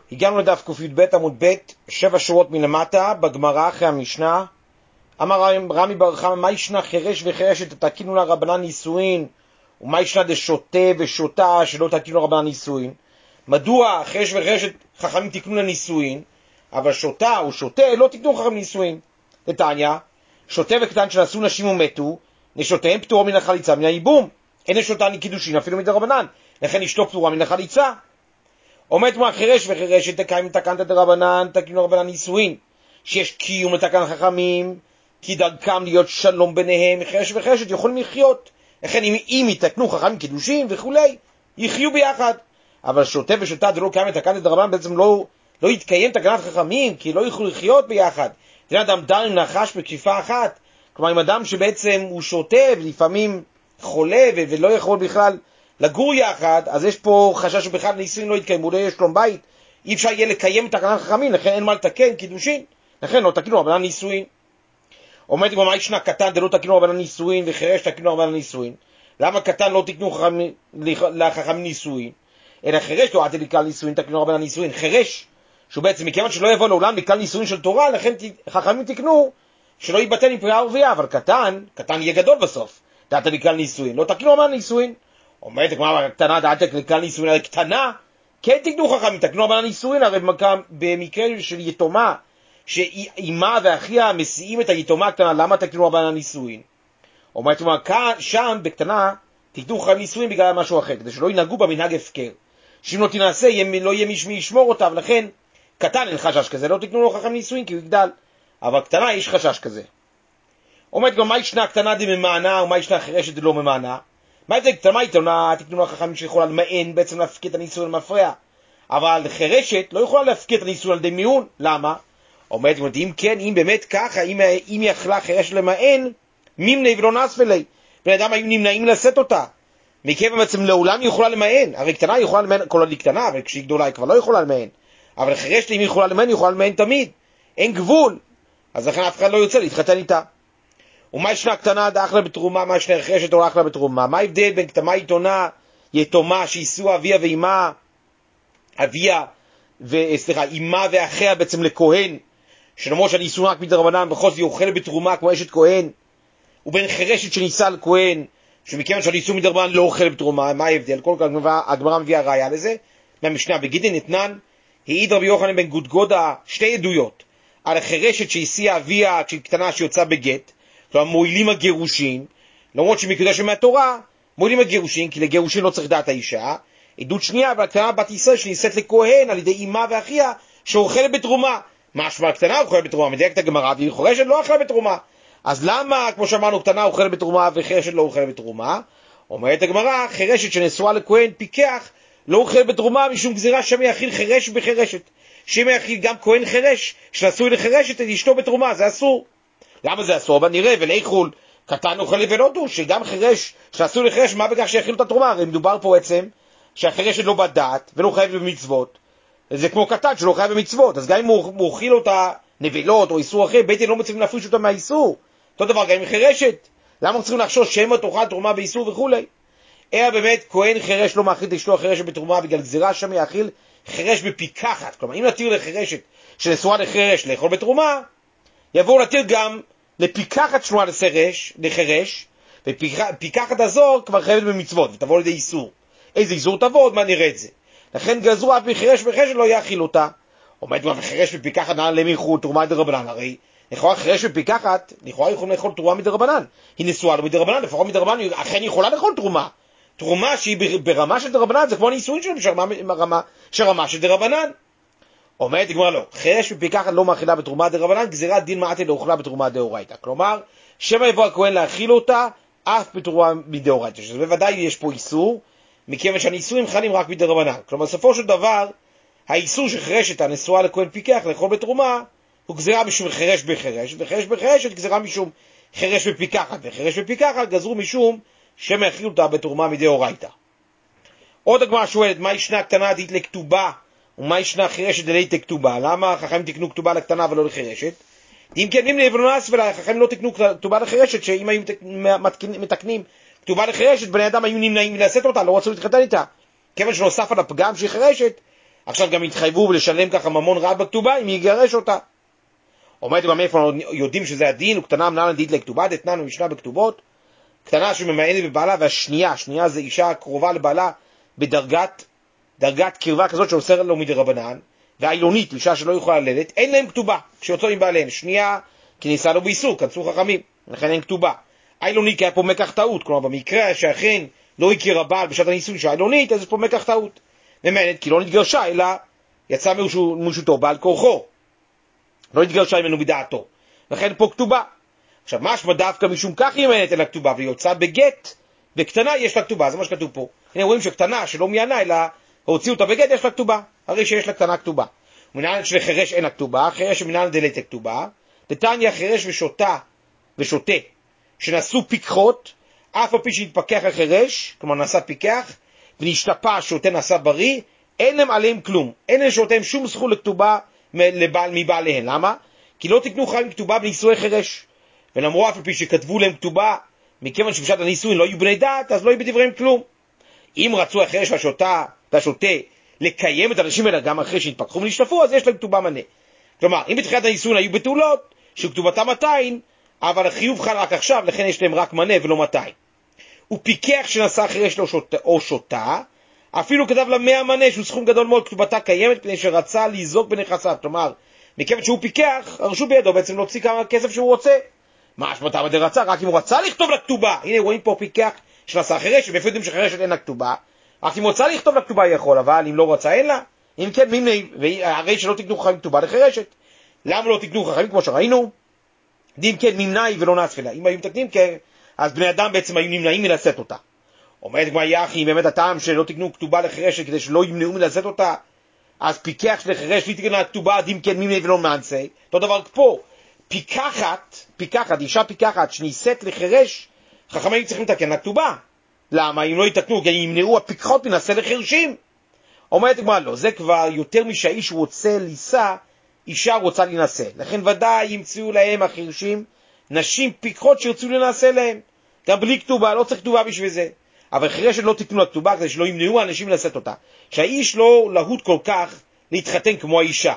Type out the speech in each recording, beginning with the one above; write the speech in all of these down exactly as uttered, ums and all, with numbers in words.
הגענו לדף ק"ב עמוד ב', שבע שורות מלמטה, בגמרא אחרי המשנה. אמר רמי בר חמא, מה ישנה חירש וחירשת תקינו לה רבנן נישואין, ומה ישנה דשוטה ושוטה שלא תקינו לה רבנן נישואין? מדוע חירש וחירשת חכמים תקנו לנישואין, אבל שוטה או שוטה לא תקנו חכמים נישואין? לתניא, שוטה וקטן שנשאו נשים ומתו, נשותיהם פטורה מן החליצה מן הייבום. אין נשותה קידושין אפילו מדרבנן, לכן אשתו פטורה מן החליצה. עומד מה חירש וחירשת תקיים תקנת דרבנן תקינו רבנן נישואין, שיש קיום לתקן חכמים, כי דרכם להיות שלום ביניהם. חירש וחירשת יכולים לחיות, לכן אם, אם יתקנו חכמים קידושין וכולי, יחיו ביחד. אבל שוטה ושוטה זה לא קיים לתקנת דרבנן, בעצם לא, לא יתקיים תקנת חכמים, כי לא יוכלו לחיות ביחד. תראה אדם דר עם נחש בכפיפה אחת, כלומר אם אדם שבעצם הוא שוטה ולפעמים חולה ו- ולא יכול בכלל לגור יחד, אז יש פה חשש שבכלל נישואין לא יתקיימו, לא יהיה שלום בית, אי אפשר יהיה לקיים את תקנת חכמים, לכן אין מה לתקן קידושין, לכן לא תקינו רבנן נישואין. עומד עם מה ישנה קטן דלא תקינו רבנן נישואין וחירש תקינו רבנן נישואין? למה קטן לא תקנו חכמים, לחכמים נישואין, אלא חירש לא עתיד לכלל נישואין תקינו רבנן נישואין? חירש שהוא בעצם מכיוון שלא יבוא לעולם לכלל נישואין של תורה, לכן חכמים תקנו שלא ייבטל עם פריאה ורבייה. אבל קטן, קטן יהיה גדול בסוף, דעת לכלל נישואין, לא תקנו רבנן נישואין. אומרת הגמרא קטנה דעת לכלל נישואין, הרי קטנה כן תקנו חכמים, תקנו רבנן נישואין. הרי במקרה של יתומה שאימה ואחיה מסיעים את היתומה הקטנה, למה תקנו רבנן נישואין? אומרת הגמרא שם בקטנה תקנו חכמים נישואין בגלל משהו אחר, כדי שלא ינהגו במנהג הפקר, שאם לא תנעשה לא יהיה מי שישמור אותה, ולכן קטן אין חשש כזה, לא תקנו לו חכם נישואין כי הוא יגדל. אבל קטנה יש חשש כזה. אומרת גם מה ישנה קטנה דממענה ומה ישנה חירשת דלא ממענה? מה זה קטנה יתונה תקנו לו חכמים שיכולה למען, בעצם להפקיד את הנישואין למפרע, אבל חירשת לא יכולה להפקיד את הנישואין על ידי מיעון. למה? אומרת אם כן, אם באמת ככה, אם, אם יכלה חירשת למען, מימני ולא נספלי, בן אדם היו נמנעים לשאת אותה, מכיוון בעצם לעולם היא יכולה למען. הרי קטנה יכולה למען, כל עוד היא קטנה, אבל כשהיא גדולה היא כבר לא יכולה למען. אבל חירשת אם היא יכולה למען, היא יכולה למען תמיד, אין גבול, אז לכן אף אחד לא יוצא להתחתן איתה. ומה ישנה קטנה דאחלה בתרומה, מה ישנה חירשת או אחלה בתרומה? מה ההבדל בין קטנה יתונה יתומה שישאו אביה ואימה, אביה וסליחה אימה ואחיה בעצם לכהן, שלמרות שאני ישאו רק מדרבנן בכל זאת יאכל בתרומה כמו אשת כהן, ובין חירשת שנישא על כהן שמכיוון שאני ישאו מדרבנן לא אוכל בתרומה? מה ההבדל? כל כך הגמרא מביאה ראיה לזה מהמשנה בגידין אתנן. העיד רבי יוחנן בן גודגודה שתי עדויות על החירשת שהסיעה אביה כשהיא קטנה שיוצאה בגט, כלומר מועילים הגירושין, למרות שמקודש מהתורה מועילים הגירושין, כי לגירושין לא צריך דעת האישה. עדות שנייה והקטנה בת ישראל שנישאת לכהן על ידי אמה ואחיה שאוכלת בתרומה. משמע הקטנה אוכלת בתרומה, מדייקת הגמרא, והיא חירשת לא אוכלת בתרומה. אז למה כמו שאמרנו קטנה אוכלת בתרומה וחירשת לא אוכלת בתרומה? אומרת הגמרא חירשת שנשואה לכהן פיקח לא אוכל בתרומה משום גזירה שם יאכיל חירש בחירשת, שם יאכיל גם כהן חירש שנשוי לחירשת את אשתו בתרומה, זה אסור. למה זה אסור? אבל נראה ולאכול קטן אוכל ולודו, שגם חירש שנשוי לחירש, מה בכך שיאכילו את התרומה? הרי מדובר פה בעצם שהחירשת לא בדעת ולא חייב במצוות, זה כמו קטן שלא חייב במצוות, אז גם אם הוא אוכל אותה נבלות או איסור אחר, בית דין לא מצליחים להפריש אותה מהאיסור. אותו דבר גם עם חירשת, למה צריכים לחשוש שמא תאכל תרומה באיסור וכולי? אלא באמת כהן חירש לא מאכיל את אשתו החירשת בתרומה בגלל גזירה שם יאכיל חירש בפיקחת. כלומר אם נתיר לחירשת שנשואה לחירש לאכול בתרומה, יבואו להתיר גם לפיקחת שנועה לחירש, לחירש, ופיקחת הזו כבר חייבת במצוות ותבוא לידי איסור. איזה איסור תבוא? עוד מה נראה את זה. לכן גזרו אף מחירש וחירשת לא יאכיל אותה. עומד מה וחירש בפיקחת נען למיחו תרומה מדרבנן? הרי לכאורה חירש בפיקחת לכאורה יכולים לאכול תרומה מדרבנן, היא נשואה לו מדרבנן, לפחות מדרבנן היא אכן יכולה לאכול תרומה. תרומה שהיא ברמה של דרבנן זה כמו נישואין שלהם שרמה, שרמה של דרבנן. אומרת הגמרא לא, חירש בפיקחת לא מאכילה בתרומה דרבנן, גזירת דין מעטה לאוכלה בתרומה דאורייתא. כלומר שמא יבוא הכהן להאכיל אותה אף בתרומה מדאורייתא, שזה בוודאי יש פה איסור, מכיוון שהנישואים חלים רק מדרבנן. כלומר בסופו של דבר האיסור שחירשת הנשואה לכהן פיקח לאכול בתרומה הוא גזירה משום חירש בחירש, וחירש בחירשת גזירה משום חירש בפיקחת, וחירש בפיקחת גזרו משום שמא יאכילו אותה בתרומה מדאורייתא. עוד הגמרא שואלת מה ישנה קטנה דית לכתובה ומה ישנה חירשת דלית לכתובה? למה חכמים תקנו כתובה לקטנה ולא לחירשת? אם כן אם נבלונס ולחכמים לא תקנו כתובה לחירשת, שאם היו מתקנים כתובה לחירשת בני אדם היו נמנעים מלעשות אותה, לא רצו להתחתן איתה, כיוון שנוסף על הפגם שהיא חירשת, עכשיו גם התחייבו לשלם ככה ממון רב בכתובה, אם יגרש אותה. אומרת גם איפה יודעים שזה הדין, וקטנה מנהל דית לכתובה, דתנן ומשנה בכתובות, קטנה שממיינת בבעלה, והשנייה, השנייה זה אישה קרובה לבעלה בדרגת, דרגת קרבה כזאת שאוסר לו מדרבנן, והעילונית, אישה שלא יכולה ללדת, אין להם כתובה כשיוצאים עם בעליהם. שנייה, כי ניסה לו באיסור, כנסו חכמים, לכן אין כתובה. העילונית, כי היה פה מקח טעות, כלומר במקרה שאכן לא הכיר הבעל בשעת הניסוי שהעילונית, אז יש פה מקח טעות. ממיינת, כי לא נתגרשה, אלא יצא מרשותו בעל כורחו. לא נתגרשה ממנו בדעתו. לכן פה כתובה. עכשיו, משמע דווקא משום כך היא ממיינת אל הכתובה, והיא יוצאה בגט, בקטנה יש לה כתובה, זה מה שכתוב פה. הנה רואים שקטנה שלא מיינה, אלא הוציאו אותה בגט, יש לה כתובה. הרי שיש לה קטנה כתובה. ומנהל של חרש אין לה כתובה, חרש שמנהל דלת הכתובה. דתניא חרש ושותה, ושותה, שנשאו פיקחות, אף על פי שהתפקח החרש, כלומר נעשה פיקח, ונשתפע שותה נעשה בריא, אין להם עליהם כלום. אין להם שותיהם שום זכות לכתובה לבעל, מבעליהן. למה? כי לא תקנו חיים כתובה בנישואי חרש. ולמרות אף על פי שכתבו להם כתובה, מכיוון שבשעת הנישואין לא היו בני דת, אז לא היו בדבריהם כלום. אם רצו החרש והשותה, והשותה, לקיים את האנשים האלה גם אחרי שהתפקחו ונשתפו, אז יש להם כתובה מנה. כלומר, אם בתחילת הנישואין היו בתולות, שכתובתם מאתיים, אבל החיוב חל רק עכשיו, לכן יש להם רק מנה ולא מאתיים. הוא פיקח שנשא חרש או שותה, אפילו כתב לה מאה מנה, שהוא סכום גדול מאוד, כתובתה קיימת, פני שרצה לזעוק בנכסיו. כלומר, מכיוון שהוא פיקח, הרשו בידו בעצם להוציא כמה כסף שהוא רוצה. מה השמתה מדי רצה? רק אם הוא רצה לכתוב לכתובה. הנה רואים פה פיקח שנשא חרש, ואיפה יודעים שחרשת אין לכתובה? רק אם הוא רצה לכתוב לכתובה יכול, אבל אם לא רצה אין לה. אם כן, מימני, והרי שלא תקנו חכמים כתובה לחרשת. למה לא תקנו חכמים כמו שראינו? אם כן, נמנעי ולא נצפלה. אם היו מתקנים כן, אז בני אדם בעצם היו נמנעים מלשאת אותה. אומרת כמו יחי, באמת הטעם שלא תקנו כתובה לחרשת כדי שלא ימנעו מלשאת אותה, אז פיקח של חרש לא תקנה כתובה, אם כן, מימני ולא נצפלה. אותו דבר פה, פיקחת, פיקחת, אישה פיקחת שנישאת לחרש, חכמים צריכים לתקן לכתובה. למה? אם לא יתקנו, כי ימנעו הפיקחות מנסה לחרשים. אומרת כמו לא, זה כבר יותר משהאיש רוצה לישא, אישה רוצה להינשא. לכן ודאי ימצאו להם החרשים נשים פיקחות שירצו להינשא להם. גם בלי כתובה, לא צריך כתובה בשביל זה. אבל חרשת לא תקנו לכתובה כדי שלא ימנעו האנשים לשאת אותה. שהאיש לא להוט כל כך להתחתן כמו האישה.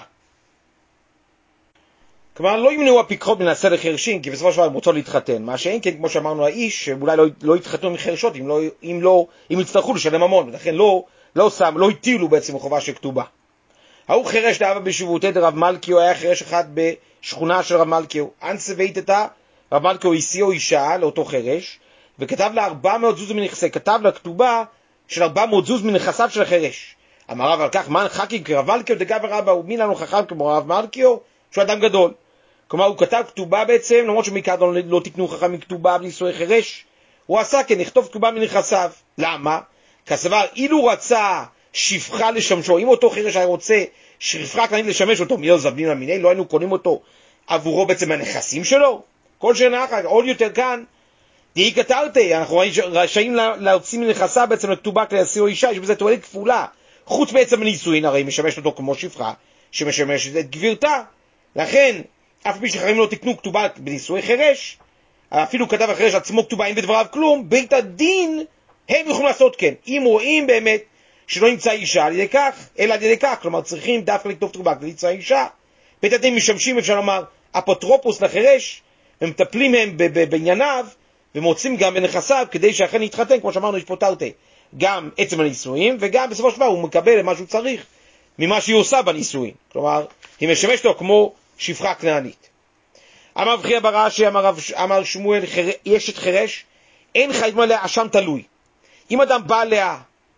כלומר, לא ימנעו הפיקחות מנסה לחרשים, כי בסופו של דבר הם רוצות להתחתן. מה שאין כן, כמו שאמרנו, האיש, שאולי לא, לא יתחתנו מחרשות, אם לא, אם לא, אם יצטרכו לשלם המון. ולכן לא, לא שם, לא הטילו בעצם חובה של כתובה. ההוא חרש דאבה בשבותי דרב מלכיו, היה חרש אחד בשכונה של רב מלכיו. אנסה ואיתתה, רב מלכיו הסיעו אישה לאותו חרש, וכתב לה ארבע מאות זוז מנכסי, כתב לה כתובה של ארבע מאות זוז מנכסיו של החרש. אמר רב על כך, מה חכים כרב מלכיו דגב רבא, ומי לנו חכם כמו רב מלכיו, שהוא אדם גדול. כלומר, הוא כתב כתובה בעצם, למרות שמכאן לא, לא תקנו חכם מכתובה בנישואי חרש, הוא עשה כן, לכתוב כתובה מנכסיו. למה? כסבר, אילו רצה שפחה לשמשו, אם אותו חרש היה רוצה שפחה כנית לשמש אותו, מיל זבנין המיני, לא היינו קונים אותו עבורו בעצם מהנכסים שלו? כל שנחה, עוד יותר כאן, די כתרתי, אנחנו רשאים להוציא מנכסיו בעצם לכתובה כדי להשיאו אישה, יש בזה תועלת כפולה. חוץ בעצם הנישואין, הרי משמש אותו כמו שפחה, שמשמשת את גבירתה. לכן, אף פי שחכמים לא תקנו כתובה בנישואי חרש, אפילו כתב החרש עצמו כתובה אין בדבריו כלום, בית הדין הם יכולים לעשות כן. אם רואים באמת שלא נמצא אישה על ידי כך, אלא על ידי כך, כלומר צריכים דווקא לכתוב כתובה כדי למצוא אישה. בית הדין משמשים, אפשר לומר, אפוטרופוס לחרש, ומטפלים הם בענייניו, ומוצאים גם בנכסיו כדי שאכן יתחתן, כמו שאמרנו, יש פה תרתי. גם עצם הנישואין, וגם בסופו של דבר הוא מקבל מה שהוא צריך ממה שהיא עושה בנישואין. כלומר, היא משמשת לו כמו שפחה כנענית. אמר בחייא בר אשי, אמר, אמר שמואל, יש את חרש, אין חייב עליה אשם תלוי. אם אדם בא עליה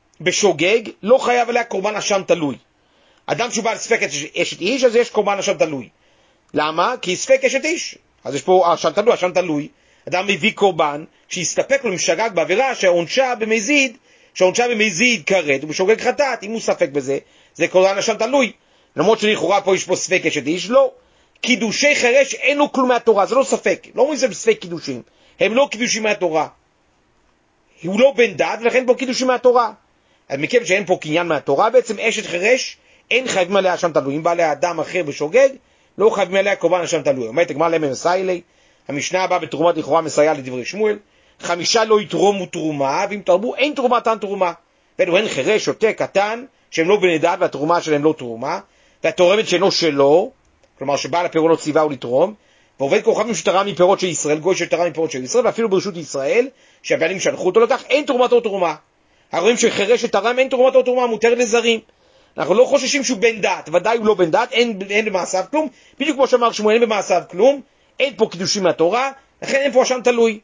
בשוגג, לא חייב עליה קורבן אשם תלוי. אדם שהוא בא לספק אשת איש, אז יש קורבן אשם תלוי. למה? כי ספק אשת איש. אז יש פה אשם תלוי, אשם תלוי. אדם מביא קורבן, שיסתפק לו משגג בעבירה שהעונשה במזיד, שהעונשה במזיד כרת, ובשוגג חטאת, אם הוא ספק בזה, זה קורבן אשם תלוי. למרות שלכאורה פה יש פה ספק אשת איש, לא. קידושי חרש אין לו כלום מהתורה, זה לא ספק. לא אומרים זה בספק קידושים. הם לא קידושים מהתורה. הוא לא בן דת, ולכן פה קידושים מהתורה. אז מכיוון שאין פה קניין מהתורה, בעצם אשת חרש, אין חייבים עליה אשם תלוי. אם בא עליה אדם אחר בשוגג, לא חייבים עליה קורבן אשם תלוי. אומרת הגמרא למה מסייע לי, המשנה הבאה בתרומת לכאורה מסייע לדברי שמואל, חמישה לא יתרומו תרומה, ואם תרבו אין תרומה תן תרומה. ואילו הן חירש, שוטה, קטן, שהם לא בני דת והתרומה שלהם לא תרומה, והתורמת שאינו שלו, כלומר שבעל הפירות לא ציווה הוא לתרום, ועובד כוכבים שתרם מפירות של ישראל, גוי שתרם מפירות של ישראל, ואפילו ברשות ישראל, שהבעלים שלחו אותו לכך, אין תרומתו תרומה. הרואים שחירש שתרם אין תרומתו תרומה, מותר לזרים. אנחנו לא חוששים שהוא בן דת, ודאי הוא לא בן דת, אין, אין במעשיו כלום, בדיוק כמו שאמר שמואל, אין במעשיו כלום, אין פה קידושים מהתורה, לכן אין פה אשם תלוי.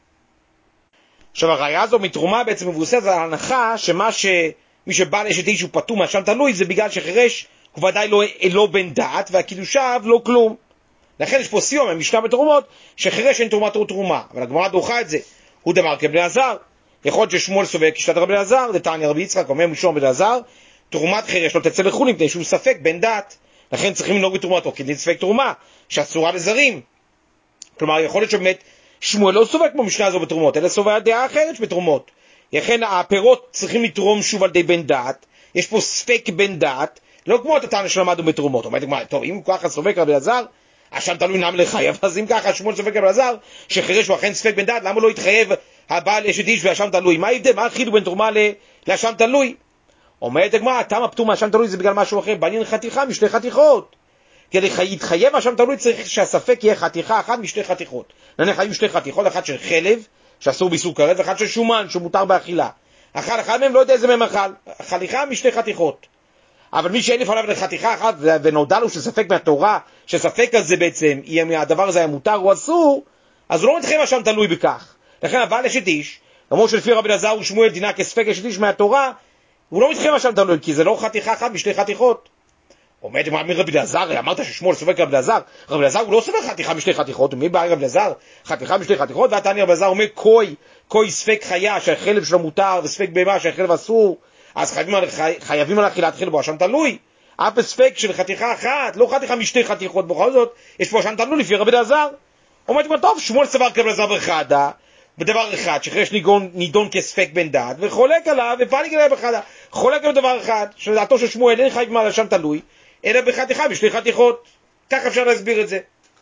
עכשיו הראיה הזו מתרומה בעצם מבוססת על ההנחה שמה שמי שבעל אשת איש הוא פטור מאשם תלוי, זה בגלל שחירש הוא ודאי לא, לא בן דת, והקידושיו לא כלום. לכן יש פה סיום מהמשנה בתרומות, שחירש אין תרומתו תרומה, אבל הגמרא דוחה את זה. הוא דאמר כבני עזר, יכול להיות ששמואל סובר כשיטת רבי אלעזר, דתניא רבי יצחק אומר משום בני עזר, תרומת חירש לא תצא לחולין, מפני שהוא ספק בן דת, לכן צריכים לנהוג בתרומתו, כדין ספק תרומה, שאסורה לזרים. כלומר, יכול להיות שבאמת שמואל לא סובר כמו משנה הזו בתרומות, אלא סובר דעה אחרת בתרומות. לכן הפירות צריכים לתרום שוב על די בן דת, יש פה ספק בן דת, לא כמו התנא שלמדנו בתרומות. אומרת, טוב, אם ככה ספק רבי אלעזר, אשם תלוי נם לחייב, אז אם ככה שמואל ספק רבי אלעזר, שחירש הוא אכן ספק בן דת, למה לא יתחייב הבעל אשת איש ואשם תלוי? מה ההבדל? מה החידוש בין תרומה לאשם תלוי? אומרת הגמרא, תמה פטור מאשם תלוי זה בגלל משהו אחר, בעניין חתיכה משתי חתיכות. כדי להתחייב אשם תלוי צריך שהספק יהיה חתיכה אחת משתי חתיכות. נניח היו שתי חתיכות, אחת של חלב, שאסור באיסור כרת, ואחת של שומן, שמותר באכילה. אכל אחד מהם, לא יודע איזה מהם אכל. חתיכה משתי חתיכות. אבל מי שאין לפניו לחתיכה אחת, ונודע לו שספק מהתורה, שספק הזה בעצם, הדבר הזה היה מותר או אסור, אז הוא לא מתחייב אשם תלוי בכך. לכן הבעל אשת איש, למרות שלפי רבי אלעזר ושמואל דינה כספק אשת איש מהתורה, הוא לא מתחייב אשם תלוי, כי זה לא חתיכה אחת משתי חתיכות. עומד מה רבי אלעזר, אמרת ששמואל סופק רבי אלעזר, רבי אלעזר הוא לא סופק חתיכה משתי חתיכות, ומי בא רבי אלעזר? חתיכה משתי חתיכות, והתניא רבי אלעזר אומר קוי, קוי ספק חיה שהחלב שלו מותר, וספק בהמה שהחלב אסור, אז חייבים, חייבים על אכילת חלב, אשם תלוי. אף בספק של חתיכה אחת, לא חתיכה משתי חתיכות, בכל זאת, יש פה אשם תלוי לפי רבי אלעזר. עומד מה טוב, שמואל סבר כרבי אלעזר בחדה, בדבר אחד, שחירש נידון, נידון כספק בן דת, וחולק עליו, ופניק עליו בחדה, חולק עליו בדבר אחד, שלדעתו של שמואל אין חייב מה אשם תלוי, אלא בחתיכה בשתי חתיכות. כך אפשר להסביר את זה.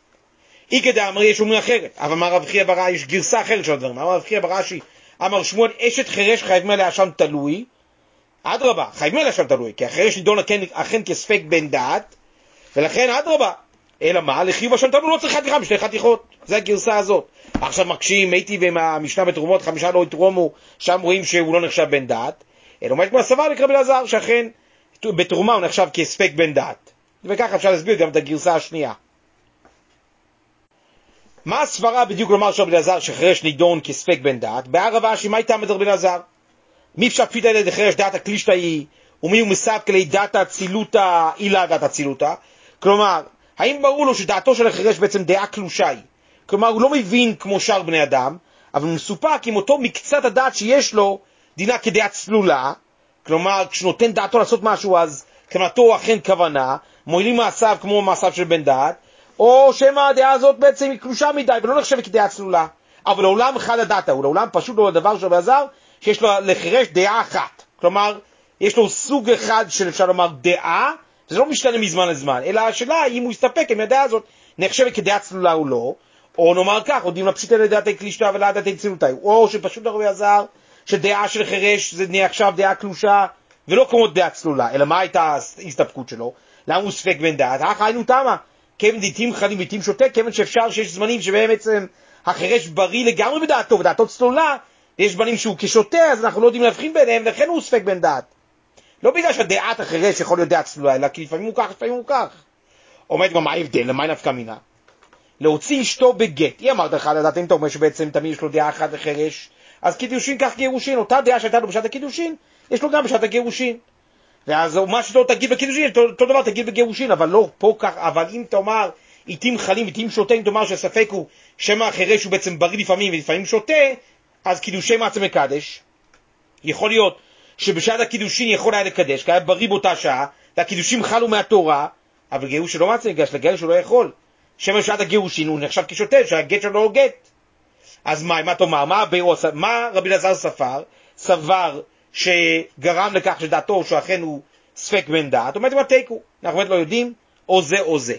אי כדי אמרי יש אומרים אחרת, אבל אמר רב חייא בר אשי, יש גרסה אחרת של הדברים, אמר רב חייא בר אשי, אמר שמואל אשת חירש חייב מה לאשם תלוי, אדרבה, חייב מה לאשם תלוי, כי החירש נידון אכן כספק בן דת, ולכן אדרבה, אלא מה, לחיוב אשם תלוי לא צריך חתיכה בשתי חתיכות, זה הגרסה הזאת. עכשיו מקשים, הייתי במשנה בתרומות, חמישה לא יתרומו, שם רואים שהוא לא נחשב בן דת, אלא אומרת כמו הסבר לקרבי אלעזר, שאכן בתרומה הוא נחשב כספק בן דת. וכך אפשר להסביר גם את הגרסה השנייה. מה הסברה בדיוק לומר של רבי אלעזר שחירש נידון כספק בן דת? בערב אשי, מה איתם את רבי אלעזר? מי אפשר פית על ידי חירש דעת הקלישתא היא, ומי הוא מסף כלי דעת הצילותא, אילה דעת הצילותא? כלומר, האם ברור לו שדעתו של החירש בעצם דעה קלושה היא? כלומר, הוא לא מבין כמו שאר בני אדם, אבל הוא מסופק עם אותו מקצת הדעת שיש לו, דינה כדעה צלולה, כלומר, כשנותן דעתו לעשות משהו, אז כוונתו אכן כוונה, מועילים מעשיו כמו מעשיו של בן דעת, או שמה הדעה הזאת בעצם היא קלושה מדי, ולא נחשבת כדעה צלולה. אבל לעולם אחד הדעתה, הוא לעולם פשוט לא הדבר של רבי אלעזר, שיש לו לחירש דעה אחת. כלומר, יש לו סוג אחד של אפשר לומר דעה, וזה לא משתנה מזמן לזמן, אלא השאלה אם הוא יסתפק עם הדעה הזאת, נחשבת כדעה צלולה או לא, או נאמר כך, עודים לפשיט על דעתי קלישתא ולדעתי צלולתה, או שפשוט רבי אלעזר, שדעה של חירש זה נהיה עכשיו דעה קלושה, ולא כמו דעה צלולה, אלא מה הייתה ההסתפקות שלו? למה הוא ספק בן דעת? אך היינו תמה, כיוון דיתים חדים דיתים שותה, כיוון שאפשר שיש זמנים שבהם בעצם החירש בריא לגמרי בדעתו, ודעתו צלולה, ויש זמנים שהוא כשותה, אז אנחנו לא יודעים להבחין ביניהם, לכן הוא ספק בן דעת. לא בגלל שהדעת החירש יכול להיות דעה צלולה, אלא כי לפעמים הוא כך, לפעמים הוא כך. עומד גם מה ההבדל, למה נפקא מינה? להוציא אשתו בגט. היא אמרת לך לדעת, אם אתה אומר שבעצם תמיד יש לו דעה אחת לחירש, אז קידושין כך גירושין, אותה דעה שהייתה לו בשעת הקידושין, יש לו גם בשעת הגירושין. ואז מה שאתה תגיד בקידושין, אותו דבר תגיד בגירושין, אבל לא פה כך, אבל אם תאמר, איתים חלים, איתים שותה, אם תאמר שהספק הוא שמה החירש הוא בעצם בריא לפעמים ולפעמים שותה, אז קידושי מעצם מקדש. יכול להיות שבשעת הקידושין יכול היה לקדש, כי היה בריא באותה שעה, והקידושים חלו מהתורה, אבל גירוש שלא מעצם מקדש, לגרש הוא לא יכול. שמה בשעת הגירושין הוא נחשב כשותה, שהגט שלו הוא גט. אז מה, מה תאמר? מה, מה רבי אלעזר ספר? סבר שגרם לכך שדעתו שאכן הוא ספק בן דעת, אומרת מה תיקו, אנחנו באמת לא יודעים, או זה או זה.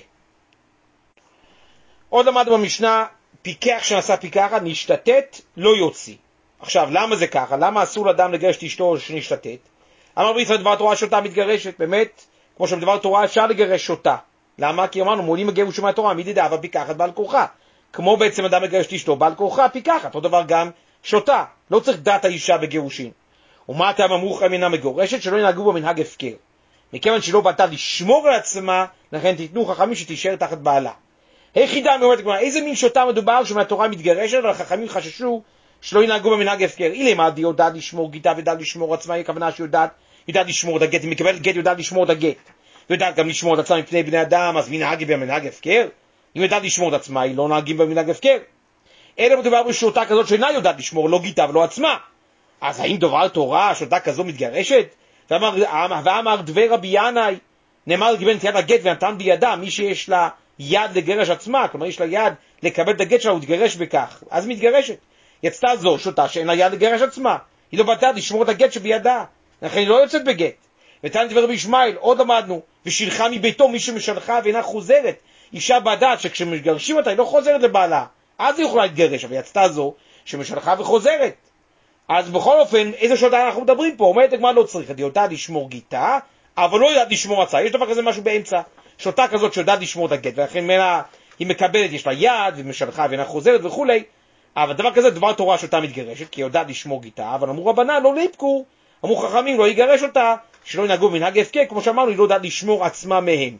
עוד למדנו במשנה, פיקח שנעשה פיקחת, נשתתת, לא יוציא. עכשיו, למה זה ככה? למה אסור לאדם לגרש את אשתו שנשתתת? אמר בישראל דבר תורה שותה מתגרשת, באמת, כמו שבדבר תורה אפשר לגרש שותה. למה? כי אמרנו, מועילים הגירוש מהתורה, מי דדעה ופיקחת בעל כורחה. כמו בעצם אדם לגרש את אשתו, בעל כורחה פיקחת, אותו דבר גם שותה. לא צריך דת האישה בגירושין. ומה אתם אמרו לכם אינה מגורשת? שלא ינהגו במנהג הפקר. מכיוון שלא באתה לשמור על עצמה, לכן תיתנו חכמים שתישאר תחת בעלה. היחידה אומרת הגמרא, איזה מין שותה מדובר שמהתורה מתגרשת, אבל החכמים חששו שלא ינהגו במנהג הפקר. אילם עד יודעת לשמור גיתה ויודעת לשמור עצמה, הכוונה שיודעת יודעת לשמור את הגט, היא מקבלת גט, יודעת לשמור את הגט. ויודעת גם לשמור את עצמה מפני בני אדם, אז מי נהגים במנהג הפקר? אם יודעת לשמור את עצמה, היא לא נהגים במנהג הפקר. אלא מדובר בשותה כזאת שאינה יודעת לשמור, לא גיתה ולא עצמה. אז האם דבר תורה, שותה כזו מתגרשת? ואמר, ואמר דבר רבי ינאי, נאמר לגבי נטיית הגט ונתן בידה, מי שיש לה יד לגרש עצמה, כלומר יש לה יד לקבל את הגט שלה, הוא תגרש בכך, אז מתגרשת. יצתה זו שותה שאין לה יד לגרש עצמה, היא לא בדעת לשמור את הגט שבידה, לכן היא לא יוצאת בגט. ותן דבר רבי ישמעאל, עוד למדנו, ושילחה מביתו מי שמשלחה ואינה חוזרת, אישה בדעת שכשמגרשים אותה היא לא חוזרת לבעלה, אז היא יכולה להתגרש, אבל יצתה זו שמשלחה וחוזרת. אז בכל אופן, איזה שותה אנחנו מדברים פה? אומרת הגמרא לא צריך, היא יודעת לשמור גיתה, אבל לא יודעת לשמור עצה. יש דבר כזה משהו באמצע, שותה כזאת שיודעת לשמור את הגט, ולכן מנה, היא מקבלת, יש לה יד, ומשלחה ואינה חוזרת וכו'. אבל דבר כזה, דבר תורה שותה מתגרשת, כי היא יודעת לשמור גיתה, אבל אמרו רבנן לא ליפקו, אמרו חכמים לא יגרש אותה, שלא ינהגו במנהג הפקר, כמו שאמרנו, היא לא יודעת לשמור עצמה מהם.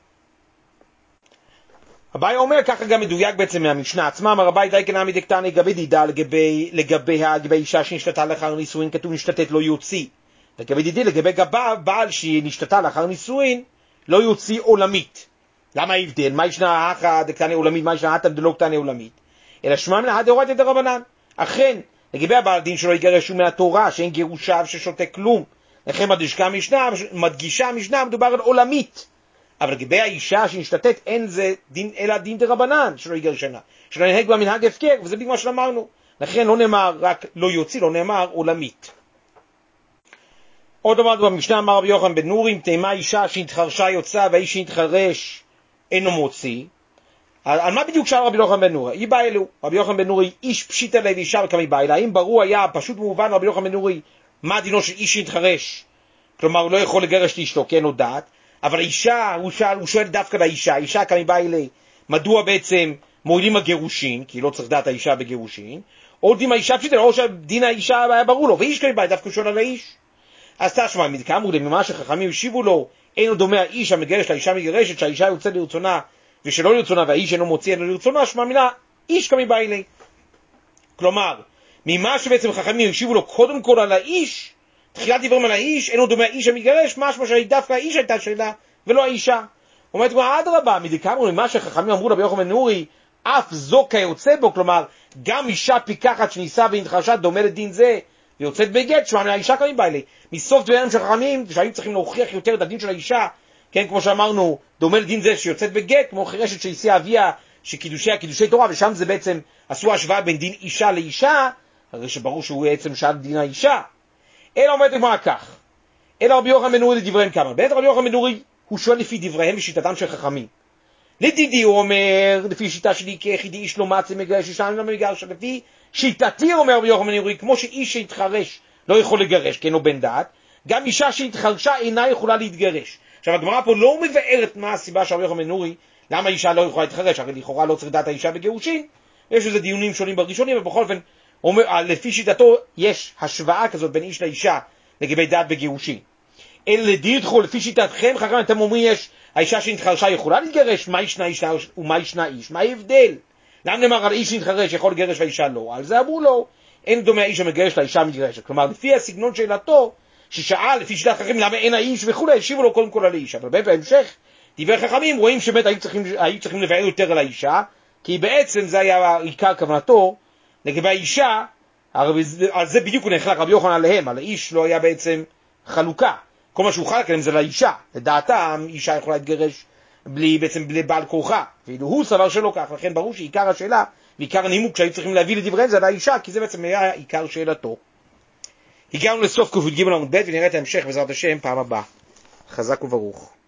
אביי אומר, ככה גם מדויק בעצם מהמשנה עצמה, אמר אביי די כנעמי דקטני לגבי דידה, לגבי, לגבי, לגבי אישה שנשתתה לאחר נישואין, כתוב נשתתת לא יוציא. לגבי דידי, לגבי גבה, בעל שנשתתה לאחר נישואין, לא יוציא עולמית. למה ההבדל? מה ישנה אחא דקטני עולמית, מה ישנה אתם דלא קטני עולמית? אלא שמם לה דאורייתא דרבנן. אכן, לגבי הבעל דין שלא יגרשו מהתורה, שאין גירושיו ששותה כלום. לכן מדגישה המשנה, מדגישה המשנה, מדובר על עולמית. אבל לגבי האישה שנשתתת, אין זה דין, אלא דין דרבנן, שלא יגרשנה, שלא ינהג במנהג הפקר, וזה בדיוק מה שאמרנו. לכן לא נאמר רק לא יוציא, לא נאמר עולמית. עוד אמרנו במשנה, אמר רבי יוחנן בן נורי, אם תימה אישה שהתחרשה יוצא, והאיש שהתחרש אינו מוציא. על, על מה בדיוק שאל רבי יוחנן בן נורי? היא באה אלו, רבי יוחנן בן נורי, איש פשיטא ליה ואישה וכמי באה אליה. האם ברור היה, פשוט מובן רבי יוחנן בן נורי, מה דינו של איש שהתחרש? כלומר, הוא לא יכול לגרש את אשתו, כן או דעת. אבל האישה, הוא שואל, הוא שואל דווקא לאישה, האישה כמי באה אליה, מדוע בעצם מועילים הגירושין, כי לא צריך דעת האישה בגירושין, או דין האישה פשיטא, או שדין האישה היה ברור לו, ואיש כמי באה, דווקא שואל על האיש. אז תשמע, מדכאמרו דממה שחכמים השיבו לו, אינו דומה האיש המגרש לאישה מגרשת, שהאישה יוצא לרצונה ושלא לרצונה, והאיש אינו מוציא אינו לרצונה, שמע מילה, איש כמי בא אלי. כלומר, ממה שבעצם חכמים השיבו לו קודם כל על האיש, תחילת דברים על האיש, אינו דומה האיש המגרש, משמע שדווקא האיש הייתה שאלה, ולא האישה. אומרת כבר, אדרבה, מדכאמרו ממה שחכמים אמרו רבי יוחנן בן נורי, אף זו כיוצא בו, כלומר, גם אישה פיקחת שניסה והתחרשה דומה לדין זה, ויוצאת בגט, שמע, האישה כמי בא אלי. מסוף דברים של חכמים, שהיו צריכים להוכיח יותר את הדין של האישה, כן, כמו שאמרנו, דומה לדין זה שיוצאת בגט, כמו חירשת שהסיעה אביה, שקידושיה, קידושי תורה, ושם זה בעצם עשו השוואה בין דין אישה לאישה, הרי שברור שהוא בעצם שאל דין האישה. אלא אומרת מה כך, אלא רבי יוחנן בן נורי לדבריהם כמה, באמת רבי יוחנן בן נורי, הוא שואל לפי דבריהם ושיטתם של חכמים. לדידי הוא אומר, לפי שיטה שלי, כיחידי איש לא מצא מגרש, אישה לא מגרש, לפי שיטתי אומר רבי יוחנן בן נורי, כמו שאיש שהתחרש לא יכול לגרש, כן או בן דעת, גם אישה שהתחרשה אינה יכולה להתגרש. עכשיו הגמרא פה לא מבארת מה הסיבה של רבי יוחנן בן נורי, למה אישה לא יכולה להתחרש, הרי לכאורה לא צריך דעת האישה בגירושין, יש איזה דיונים שונים בראשונים, ובכל אופן, אומר, לפי שיטתו יש השוואה כזאת בין איש לאישה לגבי דעת בגירושין. אלא לדידכו, לפי שיטתכם, חכמים, אתם אומרים יש, האישה שהתחרשה יכולה להתגרש, מה ישנה אישה ומה ישנה איש, מה ההבדל? למה נאמר על איש שהתחרש יכול לגרש והאישה לא? על זה אמרו לו, אין דומה האיש המגרש לאישה המתגרשת. כלומר, לפי הסגנון שאלתו, ששאל לפי שיטת חכמים למה אין האיש וכו', השיבו לו קודם כל על האיש. אבל בהמשך, דברי חכמים רואים שבאמת היו צריכים, היו צריכים לבאר יותר על האישה, כי בעצם זה היה עיקר כוונתו, לגבי האישה, על זה בדיוק הוא נחלק רבי יוחנן עליהם, על האיש לא היה בעצם חלוקה. כל מה שהוא חלק עליהם זה לאישה. לדעתם, אישה יכולה להתגרש בלי, בעצם בלי בעל כורחה. ואילו הוא סבר שלא כך, לכן ברור שעיקר השאלה, ועיקר הנימוק שהיו צריכים להביא לדבריהם זה על האישה, כי זה בעצם היה עיקר שאלתו. הגענו לסוף ק"ג עמוד ב' ונראה את ההמשך בעזרת השם פעם הבאה. חזק וברוך.